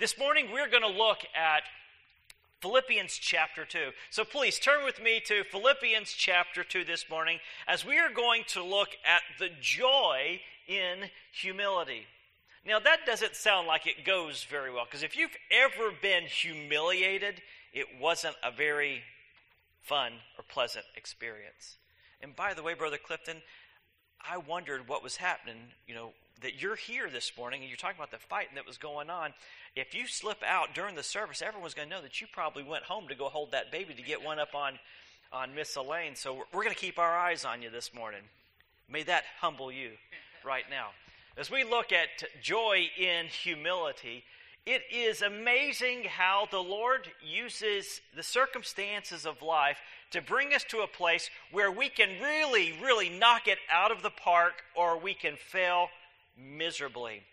This morning we're going to look at Philippians chapter 2. So please turn with me to Philippians chapter 2 this morning as we are going to look at the joy in humility. Now that doesn't sound like it goes very well, because if you've ever been humiliated, it wasn't a very fun or pleasant experience. And by the way, Brother Clifton, I wondered what was happening, that you're here this morning and you're talking about the fighting that was going on. If you slip out during the service, everyone's going to know that you probably went home to go hold that baby to get one up on Miss Elaine. So we're going to keep our eyes on you this morning. May that humble you right now. As we look at joy in humility, it is amazing how the Lord uses the circumstances of life to bring us to a place where we can really, really knock it out of the park, or we can fail miserably.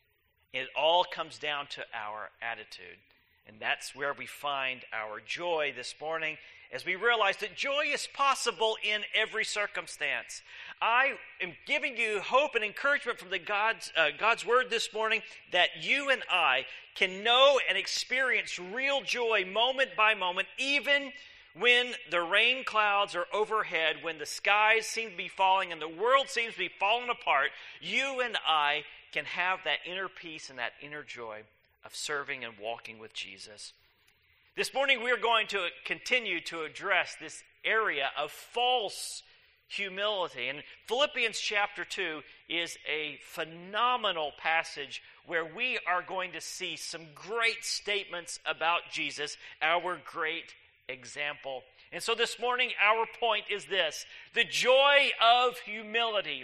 It all comes down to our attitude. And that's where we find our joy this morning, as we realize that joy is possible in every circumstance. I am giving you hope and encouragement from God's Word this morning, that you and I can know and experience real joy moment by moment, even when the rain clouds are overhead, when the skies seem to be falling and the world seems to be falling apart. You and I can have that inner peace and that inner joy of serving and walking with Jesus. This morning we are going to continue to address this area of false humility. And Philippians chapter 2 is a phenomenal passage where we are going to see some great statements about Jesus, our great example. And so this morning our point is this: the joy of humility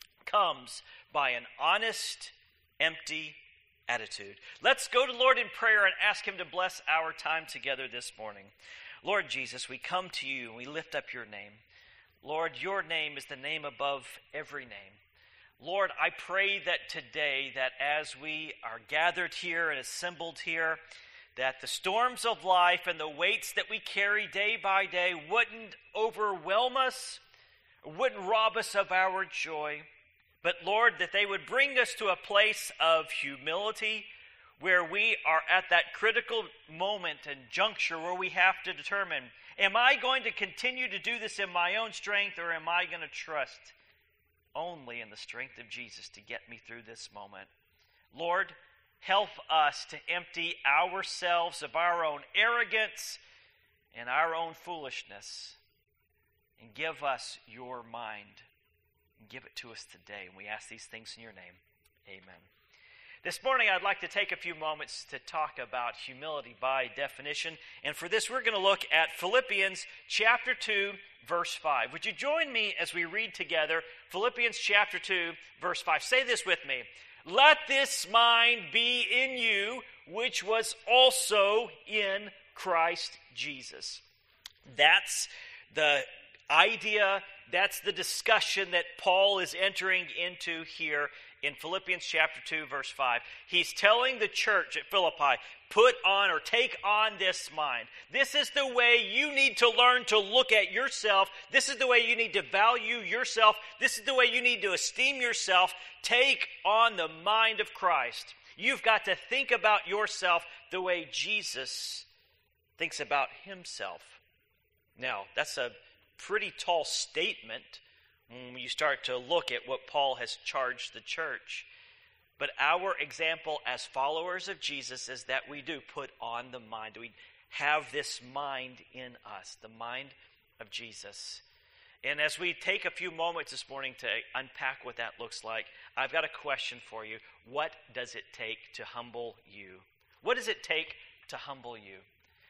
comes by an honest, empty attitude. Let's go to the Lord in prayer and ask Him to bless our time together this morning. Lord Jesus, we come to you and we lift up your name. Lord, your name is the name above every name. Lord, I pray that today, that as we are gathered here and assembled here, that the storms of life and the weights that we carry day by day wouldn't overwhelm us, wouldn't rob us of our joy. But Lord, that they would bring us to a place of humility where we are at that critical moment and juncture where we have to determine, am I going to continue to do this in my own strength, or am I going to trust only in the strength of Jesus to get me through this moment? Lord, help us to empty ourselves of our own arrogance and our own foolishness, and give us your mind. Give it to us today. And we ask these things in your name. Amen. This morning I'd like to take a few moments to talk about humility by definition. And for this we're going to look at Philippians chapter 2, verse 5. Would you join me as we read together Philippians chapter 2, verse 5? Say this with me. Let this mind be in you, which was also in Christ Jesus. That's the idea, that's the discussion that Paul is entering into here in Philippians chapter 2, verse 5. He's telling the church at Philippi, put on or take on this mind. This is the way you need to learn to look at yourself. This is the way you need to value yourself. This is the way you need to esteem yourself. Take on the mind of Christ. You've got to think about yourself the way Jesus thinks about himself. Now, that's a pretty tall statement when you start to look at what Paul has charged the church. But our example as followers of Jesus is that we do put on the mind. We have this mind in us, the mind of Jesus. And as we take a few moments this morning to unpack what that looks like, I've got a question for you. What does it take to humble you? What does it take to humble you?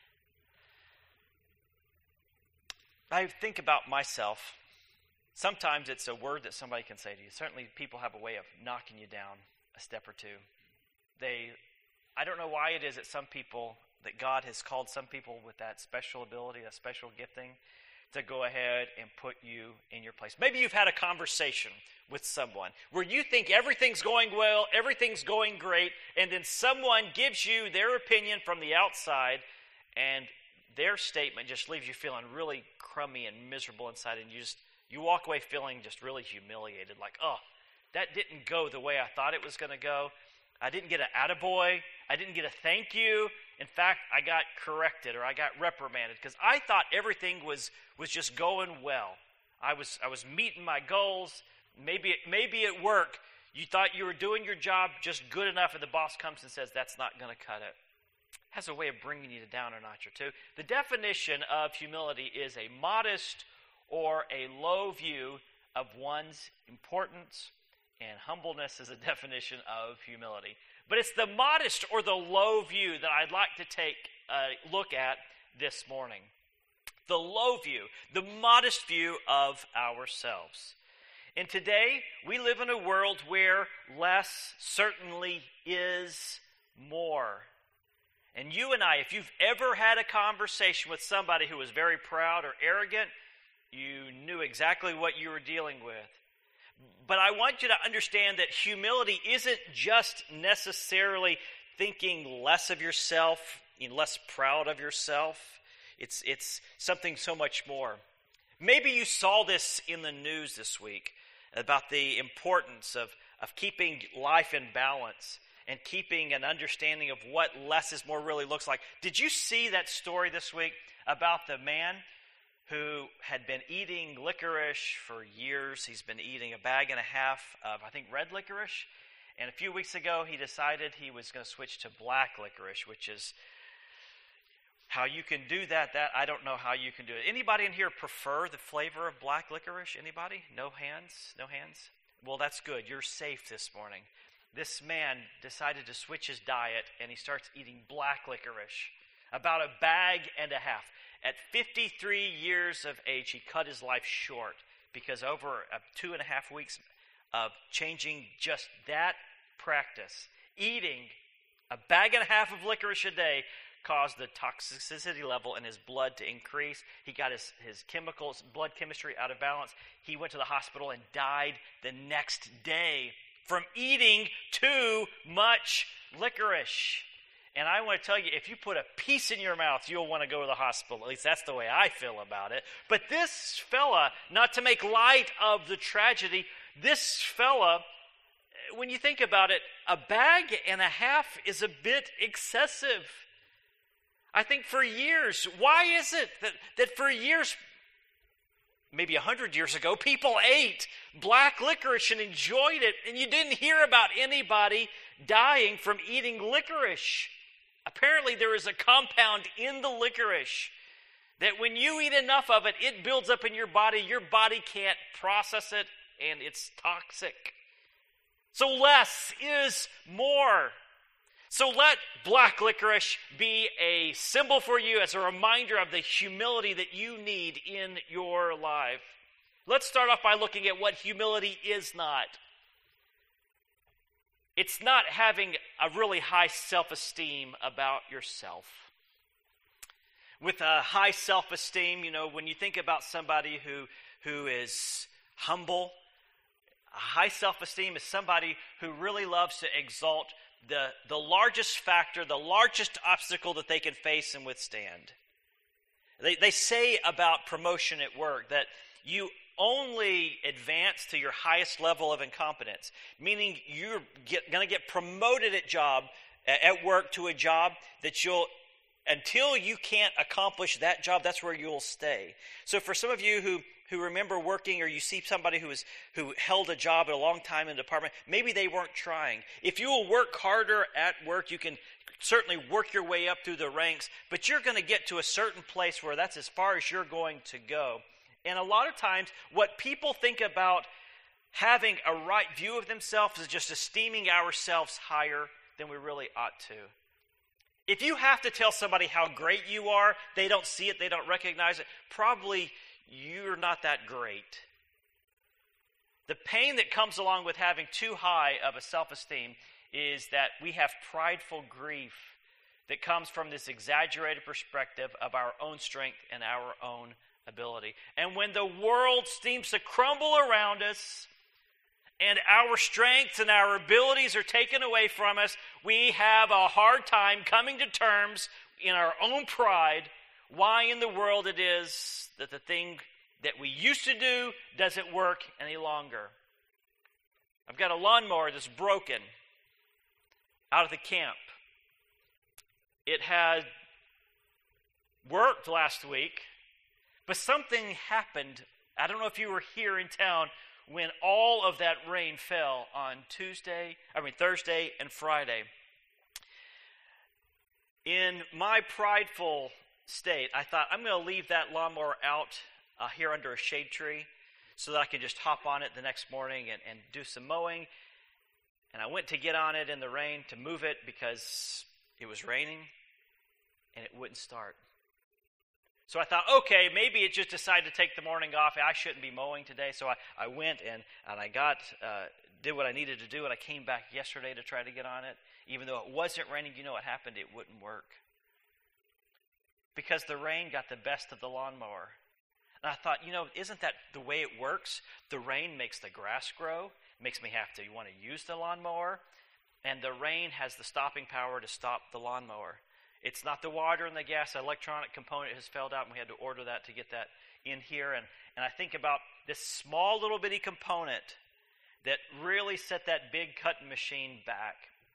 I think about myself. Sometimes it's a word that somebody can say to you. Certainly people have a way of knocking you down a step or two. I don't know why it is that God has called some people with that special ability, that special gifting, to go ahead and put you in your place. Maybe you've had a conversation with someone where you think everything's going well, everything's going great, and then someone gives you their opinion from the outside, and their statement just leaves you feeling really crummy and miserable inside, and you walk away feeling just really humiliated, like, oh, that didn't go the way I thought it was going to go. I didn't get an attaboy. I didn't get a thank you. In fact, I got corrected or I got reprimanded because I thought everything was just going well. I was meeting my goals. Maybe at work, you thought you were doing your job just good enough, and the boss comes and says, that's not going to cut it. Has a way of bringing you down a notch or two. The definition of humility is a modest or a low view of one's importance, and humbleness is a definition of humility. But it's the modest or the low view that I'd like to take a look at this morning. The low view, the modest view of ourselves. And today, we live in a world where less certainly is more. And you and I, if you've ever had a conversation with somebody who was very proud or arrogant, you knew exactly what you were dealing with. But I want you to understand that humility isn't just necessarily thinking less of yourself, less proud of yourself. It's something so much more. Maybe you saw this in the news this week about the importance of keeping life in balance and keeping an understanding of what less is more really looks like. Did you see that story this week about the man who had been eating licorice for years? He's been eating a bag and a half of, I think, red licorice. And a few weeks ago, he decided he was going to switch to black licorice, which is how you can do that. I don't know how you can do it. Anybody in here prefer the flavor of black licorice? Anybody? No hands? No hands? Well, that's good. You're safe this morning. This man decided to switch his diet, and he starts eating black licorice, about a bag and a half. At 53 years of age, he cut his life short because over 2.5 weeks of changing just that practice, eating a bag and a half of licorice a day caused the toxicity level in his blood to increase. He got his chemicals, blood chemistry out of balance. He went to the hospital and died the next day from eating too much licorice. And I want to tell you, if you put a piece in your mouth, you'll want to go to the hospital. At least that's the way I feel about it. But this fella, not to make light of the tragedy, this fella, when you think about it, a bag and a half is a bit excessive. I think for years, why is it that for years, maybe 100 years ago, people ate black licorice and enjoyed it, and you didn't hear about anybody dying from eating licorice? Apparently there is a compound in the licorice that when you eat enough of it, it builds up in your body. Your body can't process it, and it's toxic. So less is more. So let black licorice be a symbol for you as a reminder of the humility that you need in your life. Let's start off by looking at what humility is not. It's not having a really high self-esteem about yourself. With a high self-esteem, when you think about somebody who is humble, a high self-esteem is somebody who really loves to exalt the largest factor, the largest obstacle that they can face and withstand. They say about promotion at work that you only advance to your highest level of incompetence, meaning you're going to get promoted at work to a job that until you can't accomplish that job, that's where you'll stay. So for some of you who remember working, or you see somebody who held a job at a long time in the department, maybe they weren't trying. If you will work harder at work, you can certainly work your way up through the ranks, but you're going to get to a certain place where that's as far as you're going to go. And a lot of times, what people think about having a right view of themselves is just esteeming ourselves higher than we really ought to. If you have to tell somebody how great you are, they don't see it, they don't recognize it, probably you're not that great. The pain that comes along with having too high of a self-esteem is that we have prideful grief that comes from this exaggerated perspective of our own strength and our own ability. And when the world seems to crumble around us and our strengths and our abilities are taken away from us, we have a hard time coming to terms in our own pride why in the world it is that the thing that we used to do doesn't work any longer. I've got a lawnmower that's broken. out of the camp. It had worked last week, but something happened. I don't know if you were here in town when all of that rain fell on Thursday and Friday. In my prideful state, I thought, I'm going to leave that lawnmower out here under a shade tree so that I can just hop on it the next morning and do some mowing. And I went to get on it in the rain to move it because it was raining and it wouldn't start. So I thought, okay, maybe it just decided to take the morning off. I shouldn't be mowing today. So I went and I did what I needed to do, and I came back yesterday to try to get on it. Even though it wasn't raining, you know what happened? It wouldn't work. Because the rain got the best of the lawnmower. And I thought, isn't that the way it works? The rain makes the grass grow, makes me have to want to use the lawnmower, and the rain has the stopping power to stop the lawnmower. It's not the water and the gas. The electronic component has failed out, and we had to order that to get that in here. And I think about this small little bitty component that really set that big cutting machine back.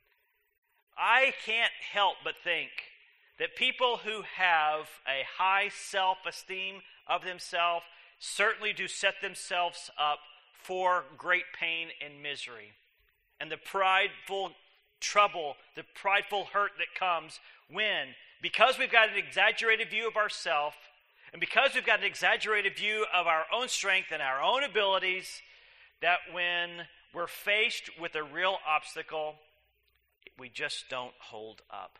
I can't help but think that people who have a high self-esteem of themselves certainly do set themselves up for great pain and misery. And the prideful trouble, the prideful hurt that comes when, because we've got an exaggerated view of ourselves, and because we've got an exaggerated view of our own strength and our own abilities, that when we're faced with a real obstacle, we just don't hold up.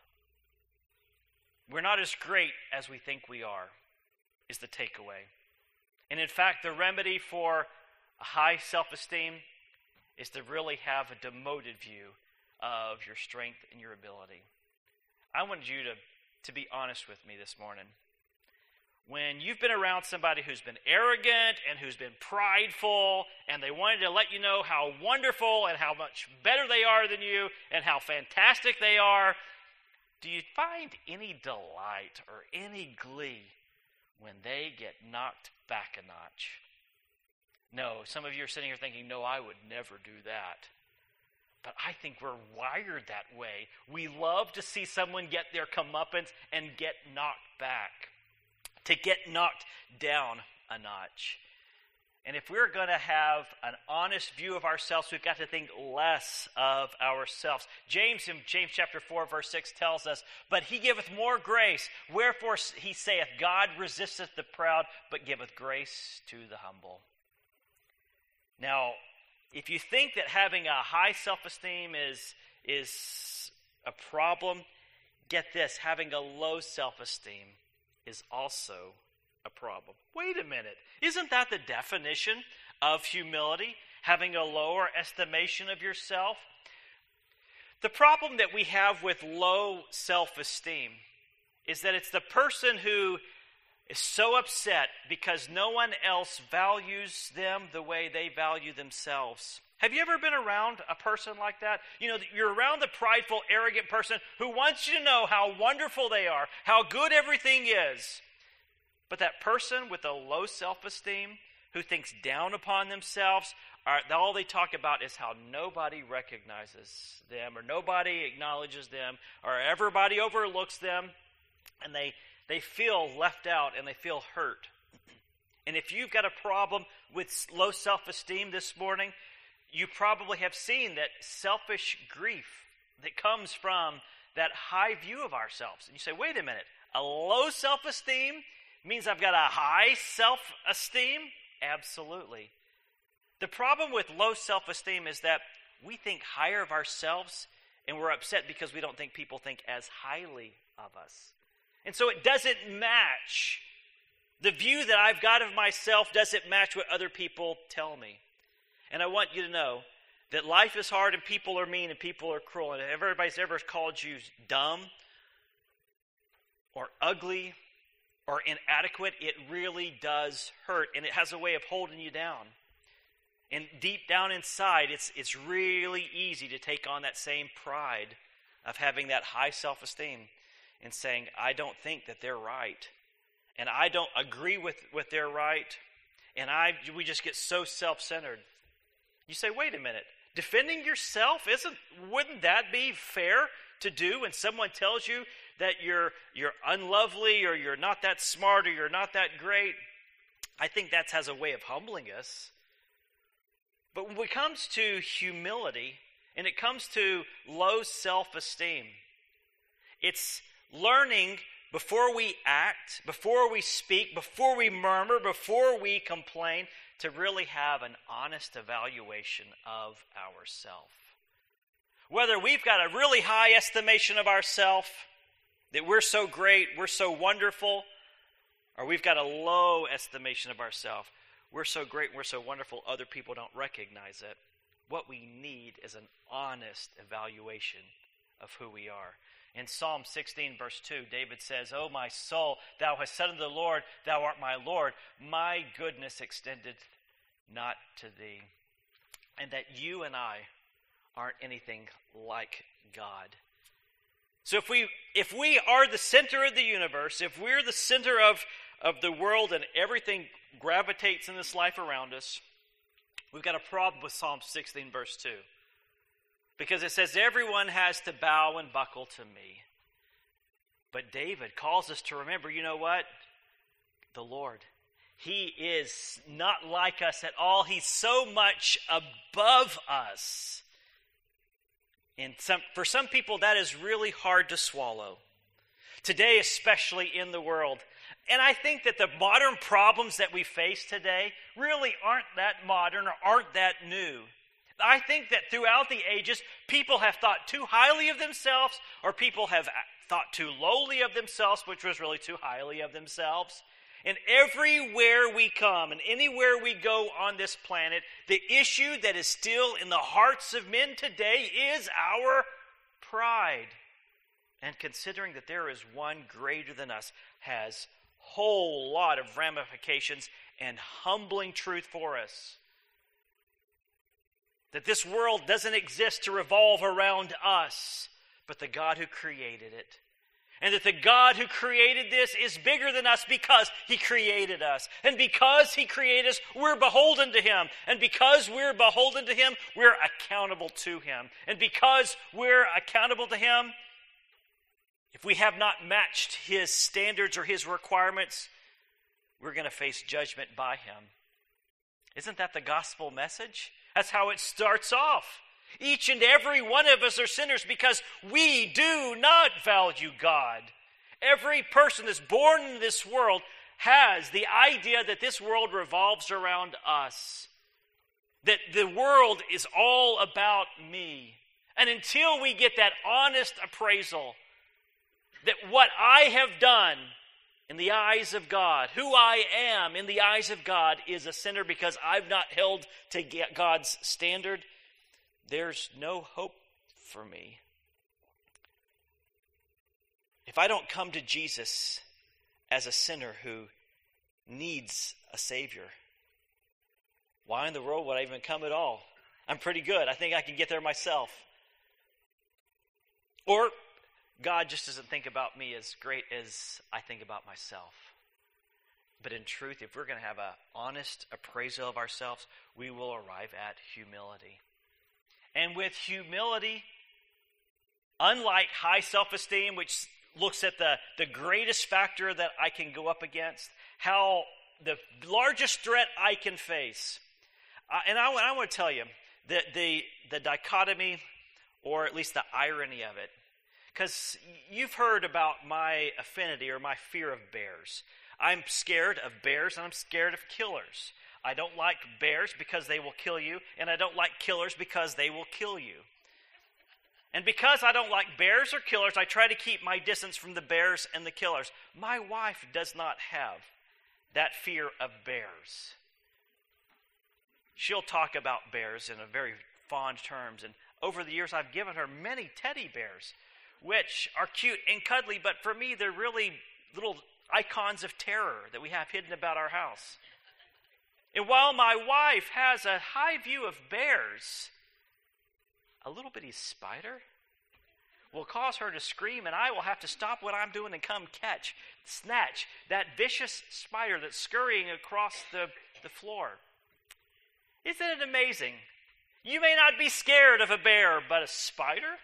We're not as great as we think we are, is the takeaway. And in fact, the remedy for a high self-esteem is to really have a demoted view of your strength and your ability. I wanted you to be honest with me this morning. When you've been around somebody who's been arrogant and who's been prideful, and they wanted to let you know how wonderful and how much better they are than you and how fantastic they are, do you find any delight or any glee when they get knocked back a notch? No, some of you are sitting here thinking, no, I would never do that. But I think we're wired that way. We love to see someone get their comeuppance and get knocked back, to get knocked down a notch. And if we're going to have an honest view of ourselves, we've got to think less of ourselves. James in James chapter 4, verse 6 tells us, "But he giveth more grace. Wherefore he saith, God resisteth the proud, but giveth grace to the humble." Now, if you think that having a high self-esteem is a problem, get this, having a low self-esteem is also a problem. Wait a minute. Isn't that the definition of humility? Having a lower estimation of yourself? The problem that we have with low self-esteem is that it's the person who is so upset because no one else values them the way they value themselves. Have you ever been around a person like that? You're around the prideful, arrogant person who wants you to know how wonderful they are, how good everything is. But that person with a low self-esteem who thinks down upon themselves, all they talk about is how nobody recognizes them or nobody acknowledges them or everybody overlooks them, and they feel left out and they feel hurt. And if you've got a problem with low self-esteem this morning, you probably have seen that selfish grief that comes from that high view of ourselves. And you say, wait a minute, a low self-esteem means I've got a high self-esteem? Absolutely. The problem with low self-esteem is that we think higher of ourselves, and we're upset because we don't think people think as highly of us. And so it doesn't match. The view that I've got of myself doesn't match what other people tell me. And I want you to know that life is hard and people are mean and people are cruel. And if everybody's ever called you dumb or ugly or inadequate, it really does hurt. And it has a way of holding you down. And deep down inside, it's really easy to take on that same pride of having that high self-esteem and saying, I don't think that they're right. And I don't agree with their right. And we just get so self-centered. You say, wait a minute. defending yourself, wouldn't that be fair to do when someone tells you that you're unlovely or you're not that smart or you're not that great? I think that has a way of humbling us. But when it comes to humility and it comes to low self-esteem, it's learning before we act, before we speak, before we murmur, before we complain, to really have an honest evaluation of ourselves. Whether we've got a really high estimation of ourselves, that we're so great, we're so wonderful, or we've got a low estimation of ourselves, we're so great, we're so wonderful, other people don't recognize it. What we need is an honest evaluation of who we are. In Psalm 16, verse 2, David says, "O my soul, thou hast said unto the Lord, thou art my Lord. My goodness extended not to thee." And that you and I aren't anything like God. So if we are the center of the universe, if we're the center of the world and everything gravitates in this life around us, we've got a problem with Psalm 16, verse 2. Because it says, everyone has to bow and buckle to me. But David calls us to remember, you know what? The Lord. He is not like us at all. He's so much above us. And for some people, that is really hard to swallow. Today, especially in the world. And I think that the modern problems that we face today really aren't that modern or aren't that new. I think that throughout the ages, people have thought too highly of themselves, or people have thought too lowly of themselves, which was really too highly of themselves. And everywhere we come and anywhere we go on this planet, the issue that is still in the hearts of men today is our pride. And considering that there is one greater than us has a whole lot of ramifications and humbling truth for us. That this world doesn't exist to revolve around us, but the God who created it. And that the God who created this is bigger than us because He created us. And because He created us, we're beholden to Him. And because we're beholden to Him, we're accountable to Him. And because we're accountable to Him, if we have not matched His standards or His requirements, we're going to face judgment by Him. Isn't that the gospel message? That's how it starts off. Each and every one of us are sinners because we do not value God. Every person that's born in this world has the idea that this world revolves around us. That the world is all about me. And until we get that honest appraisal that what I have done in the eyes of God, who I am in the eyes of God, is a sinner because I've not held to God's standard, there's no hope for me. If I don't come to Jesus as a sinner who needs a Savior, why in the world would I even come at all? I'm pretty good. I think I can get there myself. Or God just doesn't think about me as great as I think about myself. But in truth, if we're going to have an honest appraisal of ourselves, we will arrive at humility. And with humility, unlike high self-esteem, which looks at the greatest factor that I can go up against, how the largest threat I can face. And I want to tell you that the dichotomy, or at least the irony of it, because you've heard about my affinity or my fear of bears. I'm scared of bears and I'm scared of killers. I don't like bears because they will kill you, and I don't like killers because they will kill you. And because I don't like bears or killers, I try to keep my distance from the bears and the killers. My wife does not have that fear of bears. She'll talk about bears in a very fond terms, and over the years I've given her many teddy bears, which are cute and cuddly, but for me they're really little icons of terror that we have hidden about our house. And while my wife has a high view of bears, a little bitty spider will cause her to scream, and I will have to stop what I'm doing and come snatch that vicious spider that's scurrying across the floor. Isn't it amazing? You may not be scared of a bear, but a spider?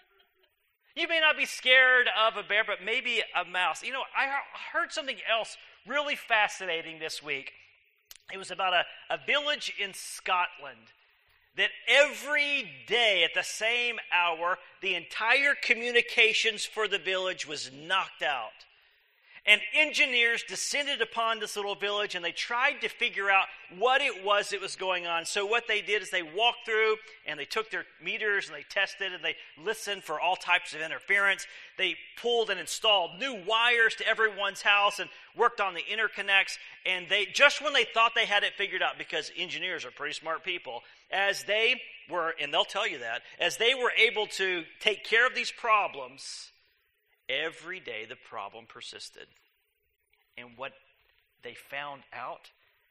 You may not be scared of a bear, but maybe a mouse. You know, I heard something else really fascinating this week. It was about a village in Scotland that every day at the same hour, the entire communications for the village was knocked out. And engineers descended upon this little village and they tried to figure out what it was that was going on. So what they did is they walked through and they took their meters and they tested and they listened for all types of interference. They pulled and installed new wires to everyone's house and worked on the interconnects. And they, just when they thought they had it figured out, because engineers are pretty smart people, as they were, and they'll tell you that, as they were able to take care of these problems, every day the problem persisted. And what they found out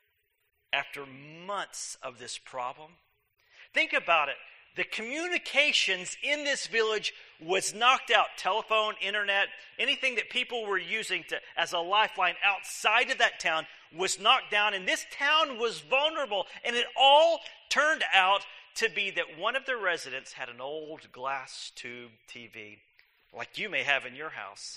after months of this problem, think about it. The communications in this village was knocked out. Telephone, internet, anything that people were using as a lifeline outside of that town was knocked down. And this town was vulnerable. And it all turned out to be that one of the residents had an old glass tube TV, like you may have in your house.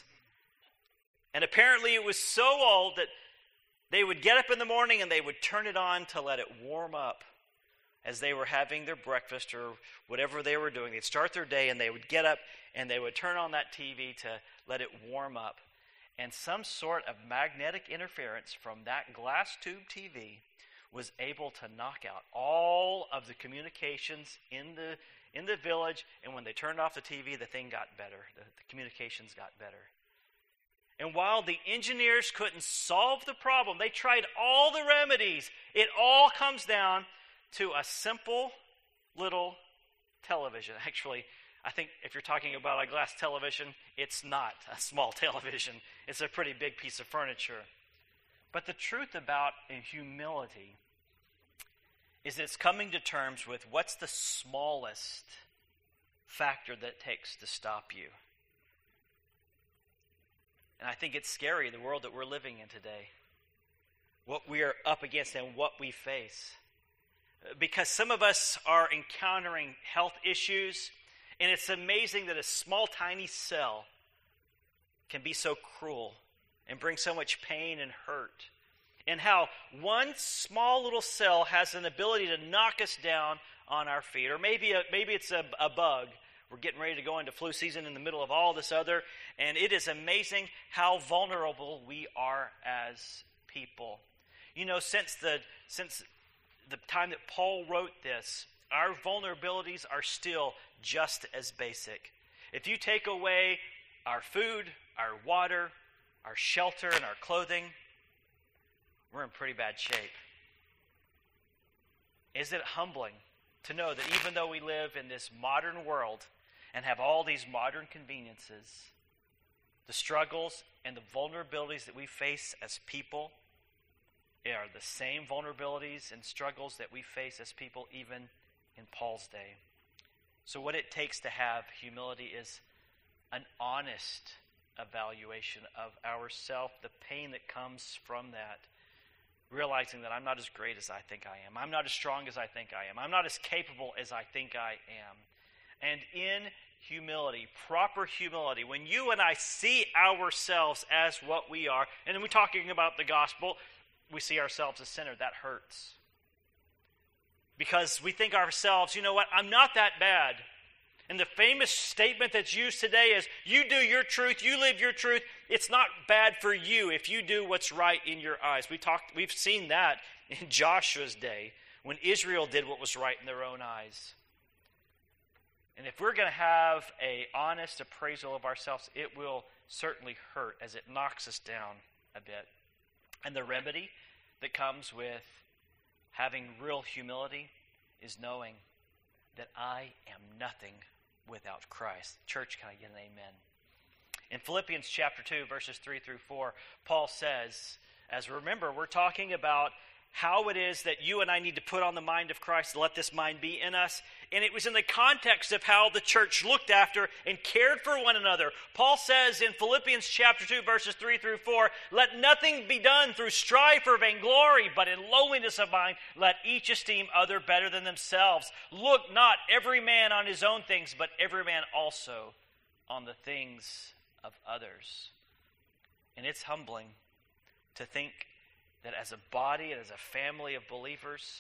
And apparently it was so old that they would get up in the morning and they would turn it on to let it warm up as they were having their breakfast or whatever they were doing. They'd start their day and they would get up and they would turn on that TV to let it warm up. And some sort of magnetic interference from that glass tube TV was able to knock out all of the communications in the village, and when they turned off the TV, the thing got better. The communications got better. And while the engineers couldn't solve the problem, they tried all the remedies. It all comes down to a simple little television. Actually, I think if you're talking about a glass television, it's not a small television. It's a pretty big piece of furniture. But the truth about humility is it's coming to terms with what's the smallest factor that it takes to stop you. And I think it's scary, the world that we're living in today, what we are up against and what we face. Because some of us are encountering health issues, and it's amazing that a small, tiny cell can be so cruel and bring so much pain and hurt. And how one small little cell has an ability to knock us down on our feet. Or maybe it's a bug. We're getting ready to go into flu season in the middle of all this other. And it is amazing how vulnerable we are as people. You know, since the time that Paul wrote this, our vulnerabilities are still just as basic. If you take away our food, our water, our shelter, and our clothing, we're in pretty bad shape. Is it humbling to know that even though we live in this modern world and have all these modern conveniences, the struggles and the vulnerabilities that we face as people are the same vulnerabilities and struggles that we face as people even in Paul's day. So what it takes to have humility is an honest evaluation of ourself, the pain that comes from that. Realizing that I'm not as great as I think I am. I'm not as strong as I think I am. I'm not as capable as I think I am. And in humility, proper humility, when you and I see ourselves as what we are, and we're talking about the gospel, we see ourselves as sinners, that hurts. Because we think ourselves, you know what, I'm not that bad. And the famous statement that's used today is, you do your truth, you live your truth. It's not bad for you if you do what's right in your eyes. We've seen that in Joshua's day when Israel did what was right in their own eyes. And if we're going to have an honest appraisal of ourselves, it will certainly hurt as it knocks us down a bit. And the remedy that comes with having real humility is knowing that I am nothing without Christ. Church, can I get an amen? In Philippians chapter 2, verses 3 through 4, Paul says, as remember, we're talking about how it is that you and I need to put on the mind of Christ to let this mind be in us. And it was in the context of how the church looked after and cared for one another. Paul says in Philippians chapter 2, verses 3 through 4, let nothing be done through strife or vainglory, but in lowliness of mind, let each esteem other better than themselves. Look not every man on his own things, but every man also on the things of others. And it's humbling to think that as a body and as a family of believers,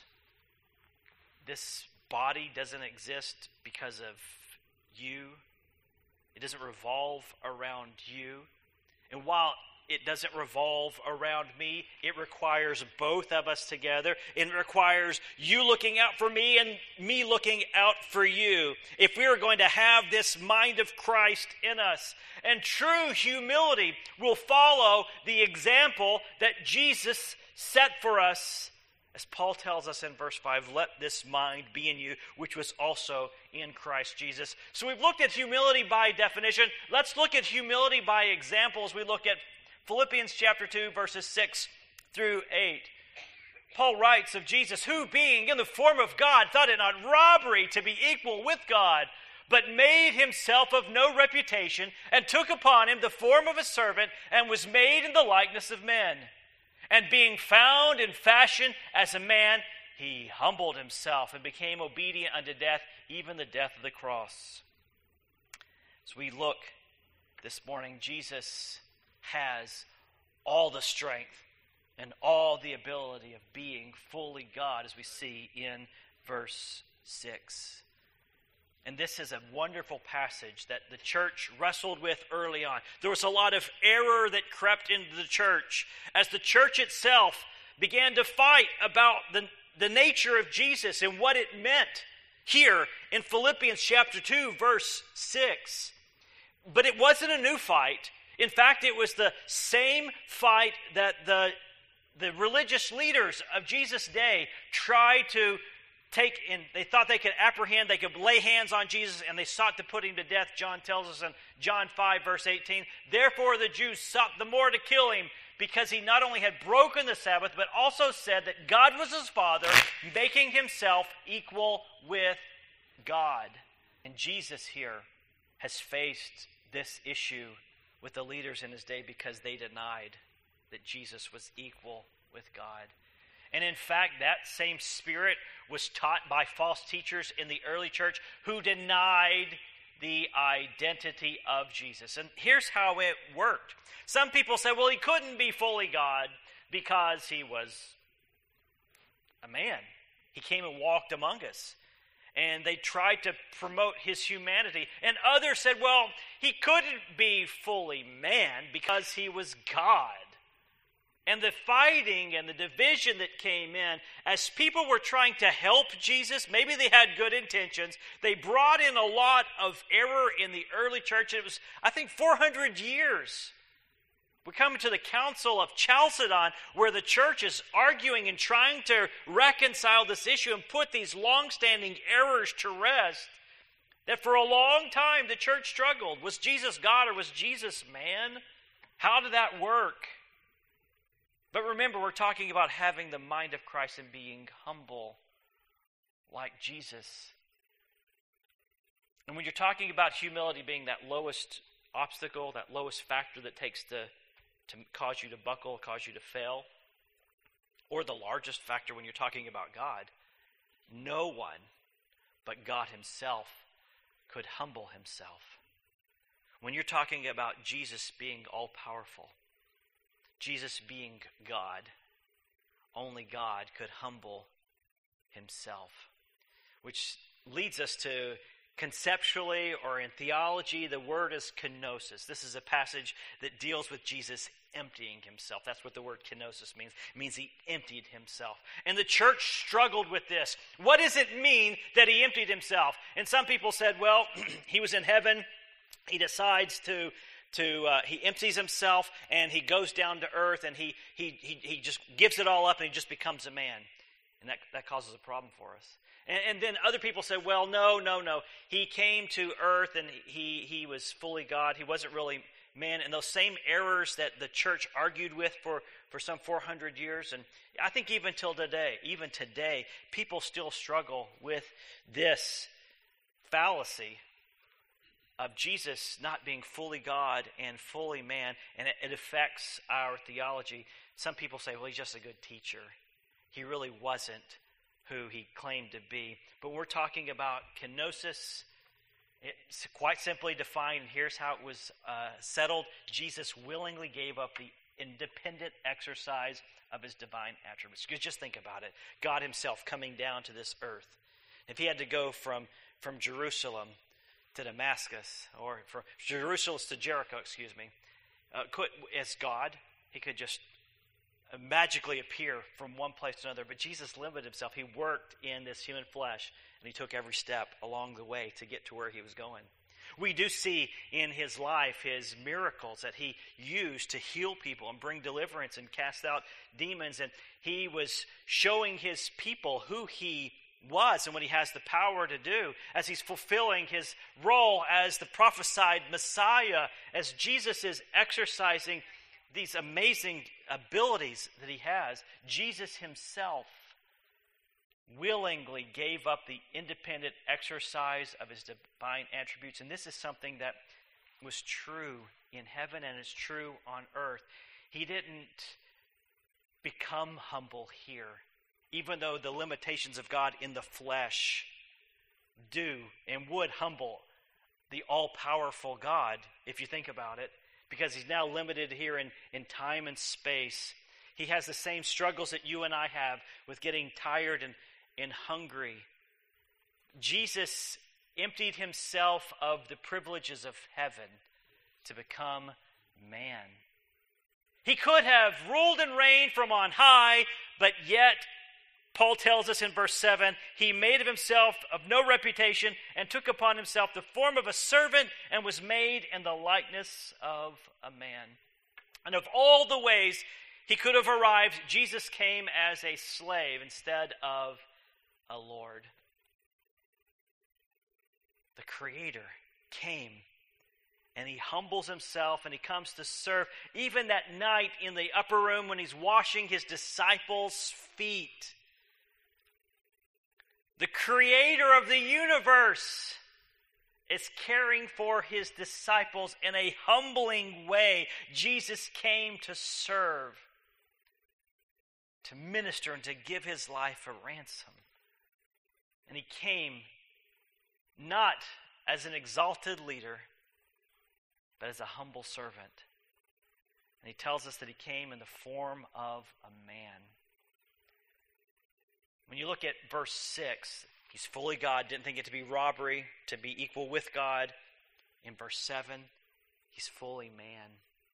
this body doesn't exist because of you. It doesn't revolve around you. And while it doesn't revolve around me, it requires both of us together. It requires you looking out for me and me looking out for you. If we are going to have this mind of Christ in us, and true humility will follow the example that Jesus set for us, as Paul tells us in verse 5, let this mind be in you, which was also in Christ Jesus. So we've looked at humility by definition. Let's look at humility by example as we look at Philippians chapter 2, verses 6 through 8. Paul writes of Jesus, who being in the form of God, thought it not robbery to be equal with God, but made himself of no reputation, and took upon him the form of a servant, and was made in the likeness of men. And being found in fashion as a man, he humbled himself and became obedient unto death, even the death of the cross. As we look this morning, Jesus has all the strength and all the ability of being fully God, as we see in verse 6. And this is a wonderful passage that the church wrestled with early on. There was a lot of error that crept into the church as the church itself began to fight about the nature of Jesus and what it meant here in Philippians chapter 2, verse 6. But it wasn't a new fight. In fact, it was the same fight that the religious leaders of Jesus' day tried to take in. They thought they could apprehend, they could lay hands on Jesus, and they sought to put him to death. John tells us in John 5, verse 18, therefore the Jews sought the more to kill him, because he not only had broken the Sabbath, but also said that God was his Father, making himself equal with God. And Jesus here has faced this issue with the leaders in his day because they denied that Jesus was equal with God. And in fact, that same spirit was taught by false teachers in the early church who denied the identity of Jesus. And here's how it worked. Some people said, well, he couldn't be fully God because he was a man. He came and walked among us. And they tried to promote his humanity. And others said, well, he couldn't be fully man because he was God. And the fighting and the division that came in, as people were trying to help Jesus, maybe they had good intentions, they brought in a lot of error in the early church. It was, I think, 400 years. We're coming to the Council of Chalcedon, where the church is arguing and trying to reconcile this issue and put these long-standing errors to rest. That for a long time the church struggled. Was Jesus God or was Jesus man? How did that work? But remember, we're talking about having the mind of Christ and being humble like Jesus. And when you're talking about humility being that lowest obstacle, that lowest factor that takes to cause you to buckle, cause you to fail, or the largest factor when you're talking about God, no one but God himself could humble himself. When you're talking about Jesus being all-powerful, Jesus being God, only God could humble himself. Which leads us to, conceptually or in theology, the word is kenosis. This is a passage that deals with Jesus emptying himself. That's what the word kenosis means. It means he emptied himself. And the church struggled with this. What does it mean that he emptied himself? And some people said, well, he was in heaven. He decides he empties himself and he goes down to earth and he just gives it all up and he just becomes a man. And that causes a problem for us. And then other people said, well, no. He came to earth and he was fully God. He wasn't really man, and those same errors that the church argued with for some 400 years. And I think even today, people still struggle with this fallacy of Jesus not being fully God and fully man, and it affects our theology. Some people say, well, he's just a good teacher. He really wasn't who he claimed to be. But we're talking about kenosis. It's quite simply defined, and here's how it was settled. Jesus willingly gave up the independent exercise of his divine attributes. Just think about it. God himself coming down to this earth. If he had to go from Jerusalem to Damascus, or from Jerusalem to Jericho, as God, he could just magically appear from one place to another. But Jesus limited himself. He worked in this human flesh, and he took every step along the way to get to where he was going. We do see in his life his miracles that he used to heal people and bring deliverance and cast out demons. And he was showing his people who he was and what he has the power to do as he's fulfilling his role as the prophesied Messiah, as Jesus is exercising these amazing abilities that he has. Jesus himself willingly gave up the independent exercise of his divine attributes. And this is something that was true in heaven and is true on earth. He didn't become humble here, even though the limitations of God in the flesh do and would humble the all-powerful God, if you think about it, because he's now limited here in time and space. He has the same struggles that you and I have with getting tired and hungry. Jesus emptied himself of the privileges of heaven to become man. He could have ruled and reigned from on high, but yet, Paul tells us in verse 7, he made of himself of no reputation and took upon himself the form of a servant and was made in the likeness of a man. And of all the ways he could have arrived, Jesus came as a slave instead of a Lord. The Creator came and he humbles himself and he comes to serve. Even that night in the upper room when he's washing his disciples' feet. The Creator of the universe is caring for his disciples in a humbling way. Jesus came to serve, to minister, and to give his life a ransom. And he came not as an exalted leader, but as a humble servant. And he tells us that he came in the form of a man. When you look at verse 6, he's fully God, didn't think it to be robbery, to be equal with God. In verse 7, he's fully man.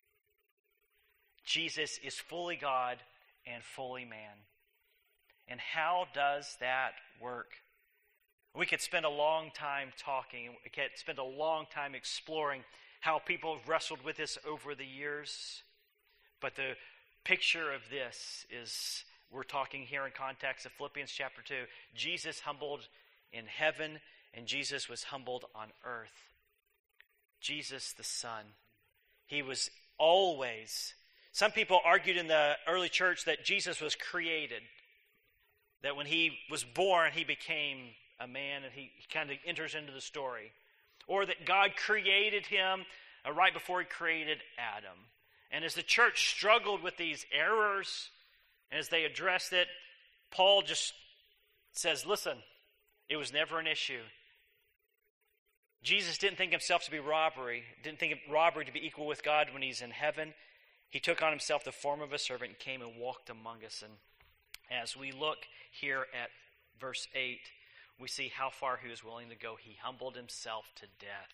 Jesus is fully God and fully man. And how does that work? We could spend a long time talking, we could spend a long time exploring how people have wrestled with this over the years. But the picture of this is, we're talking here in context of Philippians chapter 2. Jesus humbled in heaven, and Jesus was humbled on earth. Jesus the Son. He was always... Some people argued in the early church that Jesus was created. That when he was born, he became a man, and he kind of enters into the story. Or that God created him right before he created Adam. And as the church struggled with these errors, and as they addressed it, Paul just says, listen, it was never an issue. Jesus didn't think himself to be robbery, didn't think of robbery to be equal with God when he's in heaven. He took on himself the form of a servant and came and walked among us. And as we look here at verse 8, we see how far he was willing to go. He humbled himself to death.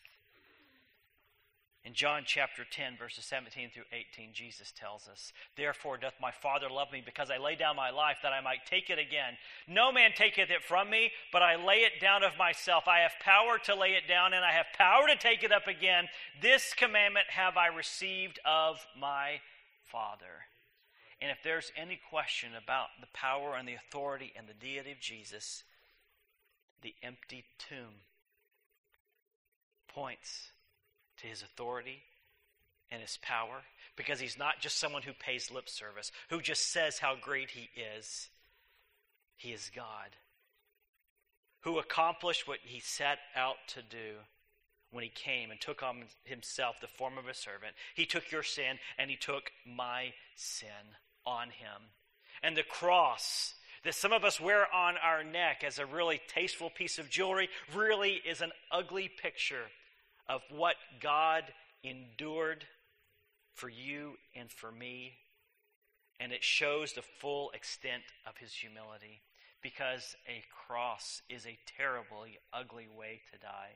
In John chapter 10, verses 17 through 18, Jesus tells us, therefore doth my Father love me, because I lay down my life that I might take it again. No man taketh it from me, but I lay it down of myself. I have power to lay it down, and I have power to take it up again. This commandment have I received of my Father. And if there's any question about the power and the authority and the deity of Jesus, the empty tomb points to his authority and his power, because he's not just someone who pays lip service, who just says how great he is. He is God, who accomplished what he set out to do when he came and took on himself the form of a servant. He took your sin and he took my sin on him. And the cross that some of us wear on our neck as a really tasteful piece of jewelry really is an ugly picture of what God endured for you and for me. And it shows the full extent of his humility, because a cross is a terribly ugly way to die.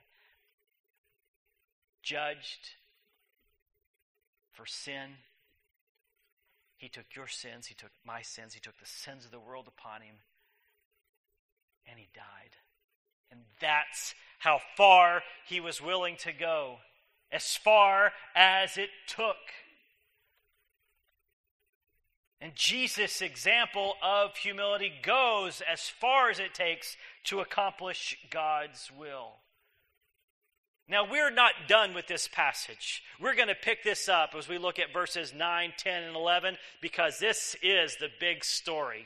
Judged for sin. He took your sins, he took my sins, he took the sins of the world upon him, and he died. And that's how far he was willing to go, as far as it took. And Jesus' example of humility goes as far as it takes to accomplish God's will. Now, we're not done with this passage. We're going to pick this up as we look at verses 9, 10, and 11, because this is the big story.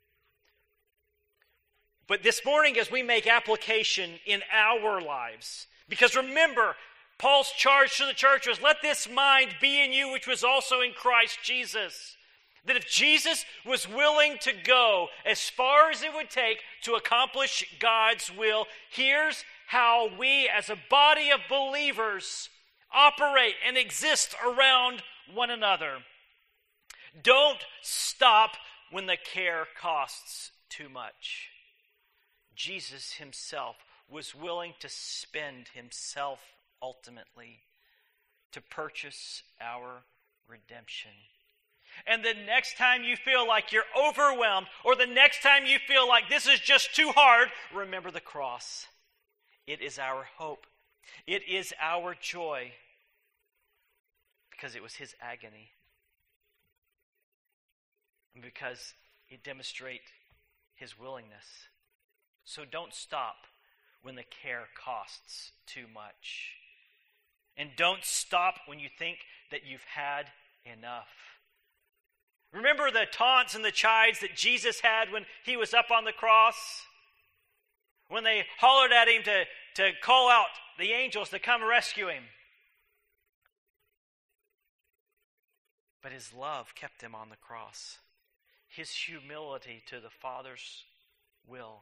But this morning, as we make application in our lives, because remember, Paul's charge to the church was, let this mind be in you, which was also in Christ Jesus. That if Jesus was willing to go as far as it would take to accomplish God's will, here's how we as a body of believers operate and exist around one another. Don't stop when the care costs too much. Jesus himself was willing to spend himself ultimately to purchase our redemption. And the next time you feel like you're overwhelmed, or the next time you feel like this is just too hard, remember the cross. It is our hope. It is our joy, because it was his agony. And because it demonstrates his willingness. So don't stop when the care costs too much. And don't stop when you think that you've had enough. Remember the taunts and the chides that Jesus had when he was up on the cross? When they hollered at him to call out the angels to come rescue him. But his love kept him on the cross. His humility to the Father's will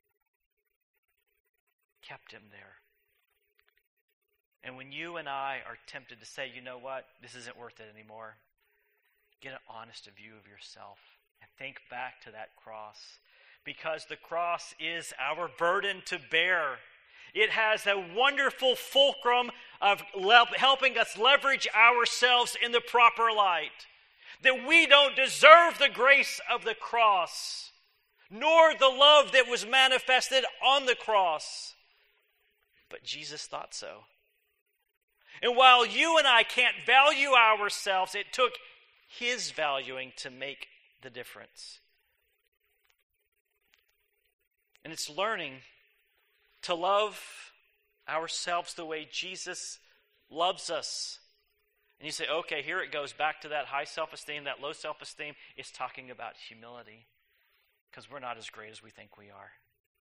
kept him there. And when you and I are tempted to say, you know what, this isn't worth it anymore, get an honest view of yourself and think back to that cross. Because the cross is our burden to bear. It has a wonderful fulcrum of helping us leverage ourselves in the proper light. That we don't deserve the grace of the cross, nor the love that was manifested on the cross. But Jesus thought so. And while you and I can't value ourselves, it took his valuing to make the difference. And it's learning to love ourselves the way Jesus loves us. And you say, okay, here it goes back to that high self-esteem, that low self-esteem. It's talking about humility, because we're not as great as we think we are.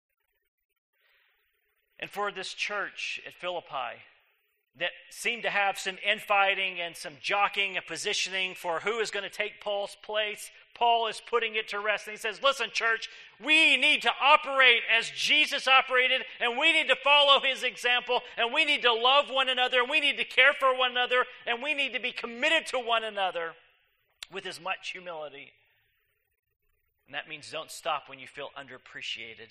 And for this church at Philippi that seemed to have some infighting and some jockeying and positioning for who is going to take Paul's place, Paul is putting it to rest. And he says, listen, church, we need to operate as Jesus operated, and we need to follow his example, and we need to love one another, and we need to care for one another, and we need to be committed to one another with as much humility. And that means don't stop when you feel underappreciated.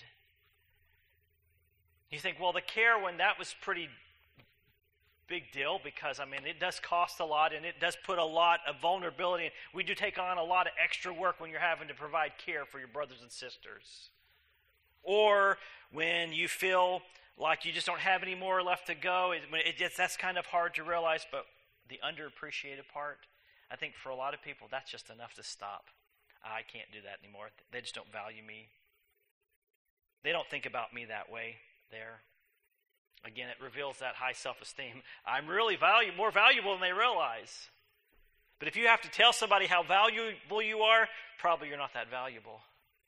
You think, well, the care one, that was pretty big deal, because it does cost a lot, and it does put a lot of vulnerability, and we do take on a lot of extra work when you're having to provide care for your brothers and sisters. Or when you feel like you just don't have any more left to go, that's kind of hard to realize. But the underappreciated part, I think for a lot of people, that's just enough to stop. I can't do that anymore. They just don't value me. They don't think about me that way there. Again, it reveals that high self-esteem. I'm really more valuable than they realize. But if you have to tell somebody how valuable you are, probably you're not that valuable.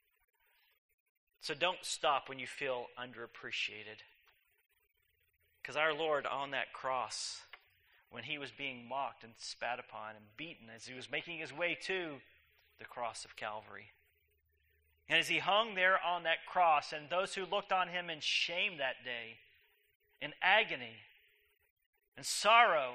So don't stop when you feel underappreciated. Because our Lord on that cross, when he was being mocked and spat upon and beaten as he was making his way to the cross of Calvary, and as he hung there on that cross, and those who looked on him in shame that day, in agony and sorrow,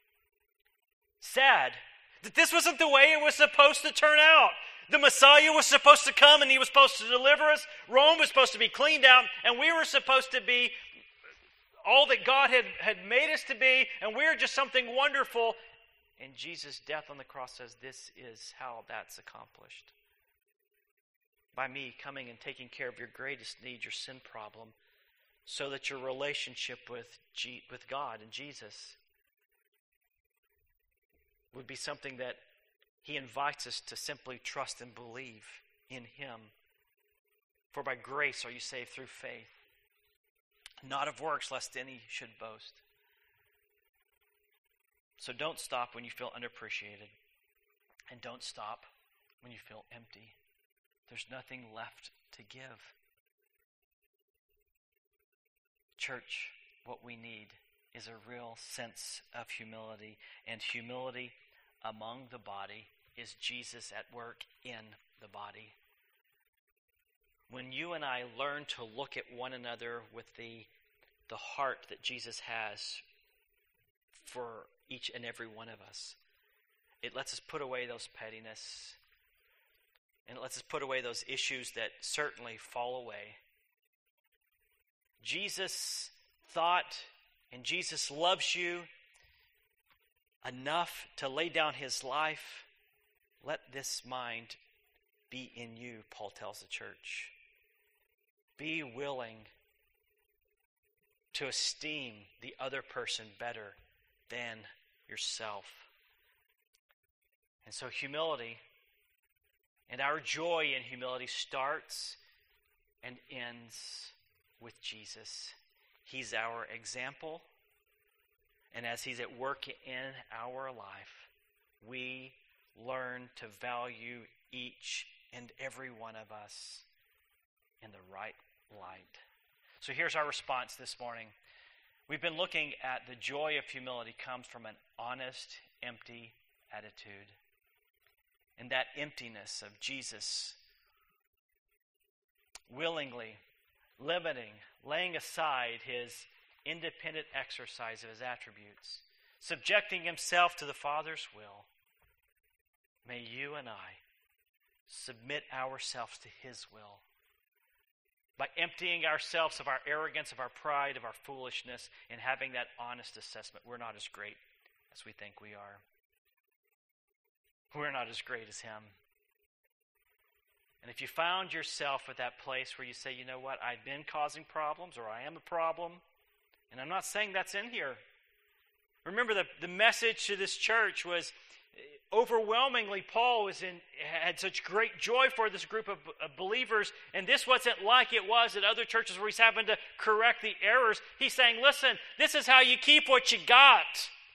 sad, that this wasn't the way it was supposed to turn out. The Messiah was supposed to come and he was supposed to deliver us. Rome was supposed to be cleaned out, and we were supposed to be all that God had made us to be, and we're just something wonderful. And Jesus' death on the cross says this is how that's accomplished. By me coming and taking care of your greatest need, your sin problem, so that your relationship with God and Jesus would be something that he invites us to simply trust and believe in him. For by grace are you saved through faith, not of works, lest any should boast. So don't stop when you feel underappreciated, and don't stop when you feel empty. There's nothing left to give. Church, what we need is a real sense of humility, and humility among the body is Jesus at work in the body. When you and I learn to look at one another with the heart that Jesus has for each and every one of us, it lets us put away those pettiness, and it lets us put away those issues that certainly fall away. Jesus thought, and Jesus loves you enough to lay down his life. Let this mind be in you, Paul tells the church. Be willing to esteem the other person better than yourself. And so humility and our joy in humility starts and ends with Jesus. He's our example. And as he's at work in our life, we learn to value each and every one of us in the right light. So here's our response this morning. We've been looking at the joy of humility comes from an honest, empty attitude. And that emptiness of Jesus willingly limiting, laying aside his independent exercise of his attributes, subjecting himself to the Father's will. May you and I submit ourselves to his will by emptying ourselves of our arrogance, of our pride, of our foolishness, and having that honest assessment. We're not as great as we think we are. We're not as great as him. And if you found yourself at that place where you say, you know what, I've been causing problems, or I am a problem, and I'm not saying that's in here. Remember, the message to this church was overwhelmingly Paul had such great joy for this group of believers, and this wasn't like it was at other churches where he's having to correct the errors. He's saying, listen, this is how you keep what you got.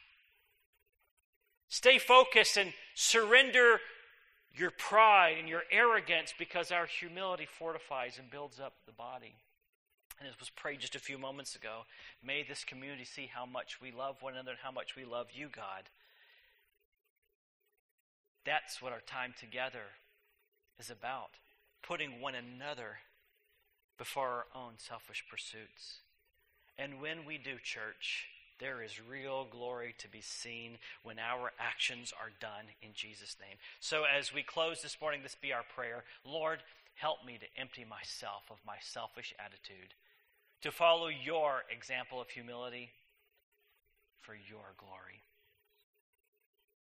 Stay focused and surrender your pride and your arrogance, because our humility fortifies and builds up the body. And as was prayed just a few moments ago, may this community see how much we love one another and how much we love you, God. That's what our time together is about, putting one another before our own selfish pursuits. And when we do, church, there is real glory to be seen when our actions are done in Jesus' name. So as we close this morning, this be our prayer. Lord, help me to empty myself of my selfish attitude, to follow your example of humility for your glory.